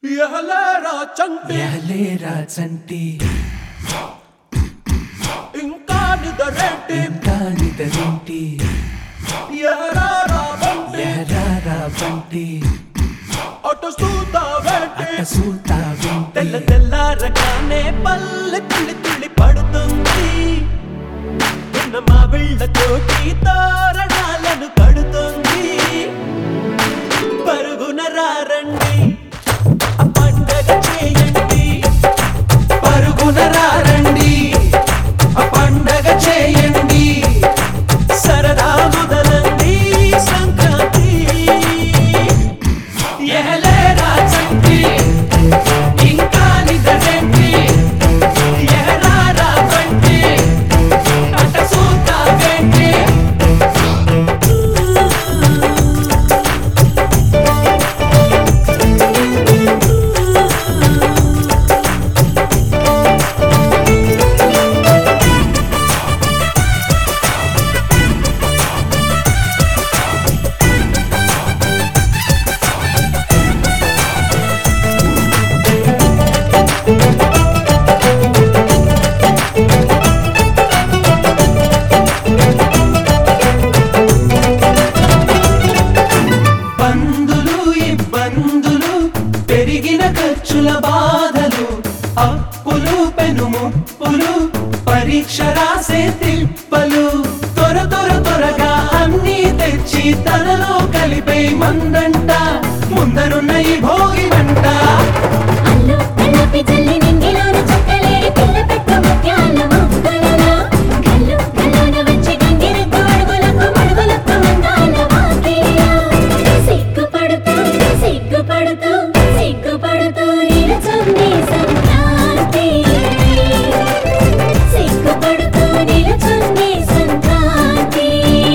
ఎహలేరా చంటి ఇంకా నిదరేంటి ఎహరారా బంటి అటు చూస్తావేంటి తెల్ల తెల్లారగానే పల్లె తుళ్ళి పడుతుంది ఉన్న మా వీళ్ళతోటి తోరణాలను కడుతుంది పరుగున రారండి పండగ చేయండి పరుగున రారండి పండగ చేయండి సరదా మొదలండి సంక్రాంతి ఎహలేరా చంటి ఇంకా నిదరేంటి ఎహరారా బంటి అట్ట చూస్తావేంటి బంధులు ఇబ్బందులు పెరిగిన ఖర్చుల బాధలు అప్పులు పెనుముప్పులు పరీక్ష రాసే తిప్పలు త్వరగా అన్నీ తెచ్చి తనలో కలిపే మందంట ముందరున్న ఈ భోగినంట అల్లు కళ్ళపి జల్లి నింగిలోన చుక్కలేడి పిల్ల పెట్టు ముత్యాల మొక్కలలో కళ్ళు కళ్ళోన వచ్చి గంగిరెద్దు అడుగులకు అందాల వాకిలిలో సిగ్గుపడుతూ నిలుచుంది సంక్రాంతి సిగ్గుపడుతూ నిలుచుంది సంక్రాంతి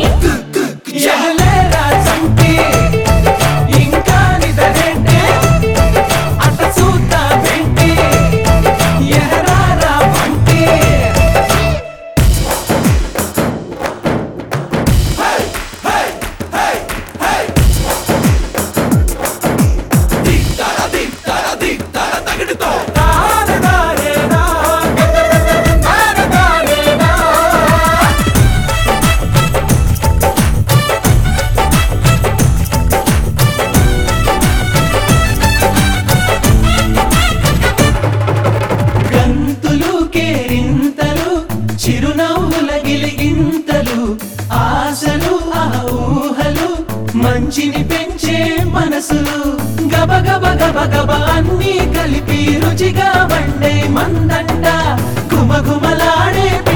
ఎహలేరా చంటి ఇంకా నిదరేంటి అట్ట చూస్తావేంటి ఎహరారా బంటి గంతులు కేరింతలు చిరునవ్వుల గిలిగింతలు ఆశలు ఆ ఊహలు మంచిని పెంచే మనసులు గబ అన్నీ కలిపి రుచిగా వండే మందంట గుమగుమలాడే